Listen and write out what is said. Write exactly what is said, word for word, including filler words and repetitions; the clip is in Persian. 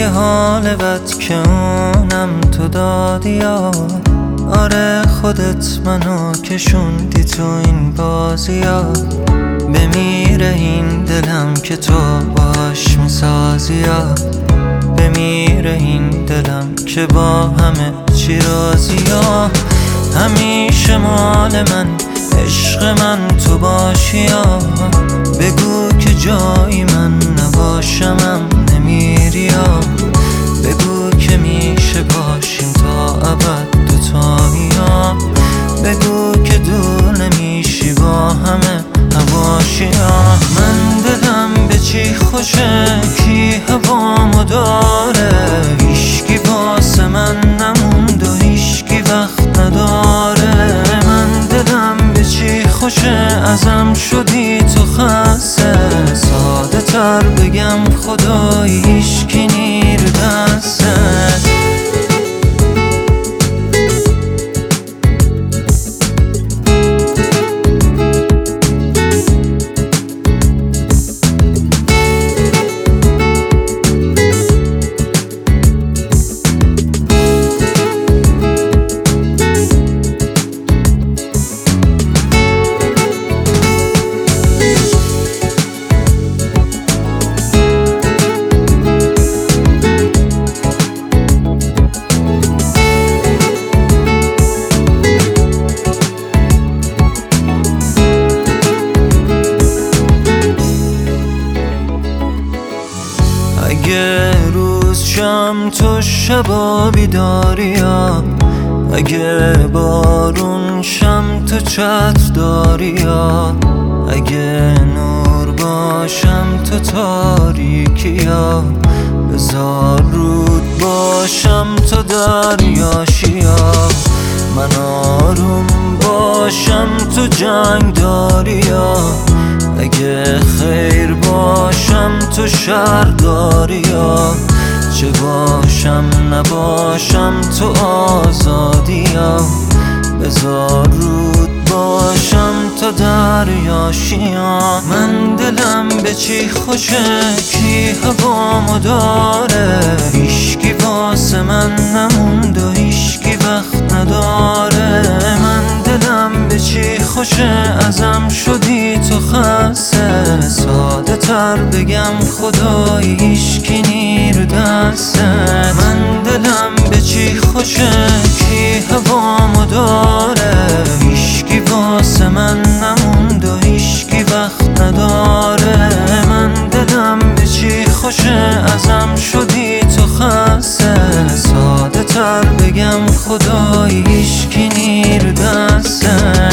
یه حال بد که اونم تو دادی یا آره خودت منو کشوندی تو این بازی ها. بمیره این دلم که تو باش میسازی یا بمیره این دلم که با همه چی راضی یا همیشه مال من عشق من تو باشی یا بگو که جایی من نباشمم نمیری یا بگو که میشه باشیم تا ابد دوتایی یا بگو که دور نمیشی با همه هواشی یا من دلم به چی خوشه کی هوامو داره هیشکی واسه من نموند و هیشکی وقت نداره من دلم به چی خوشه ازم شدی تو خسته ساده تر بگم خدایی هیشکی نیر دسته اگه روز شم تو شبا بیداری یا اگه بارون شم تو چتر داری یا اگه نور باشم تو تاریکی یا بذار رود باشم تو دریاشی یا من آروم باشم تو جنگ داری یا اگه خیر باشم تو شر داری یا چه باشم نباشم تو آزادی یا بذار رود باشم تو دریاشی یا من دلم به چی خوشه کی هوامو داره هیشکی واسه من نموند و هیشکی وقت نداره من دلم به چی خوشه ازم شدی تو خسته ساده تر بگم خدایی هیشکی نیر دسته من دلم به چی خوشه کی هوامو داره هیشکی واسه من نموند و هیشکی وقت نداره من دلم به چی خوشه ازم شدی تو خسته ساده تر بگم خدایی هیشکی نیر دسته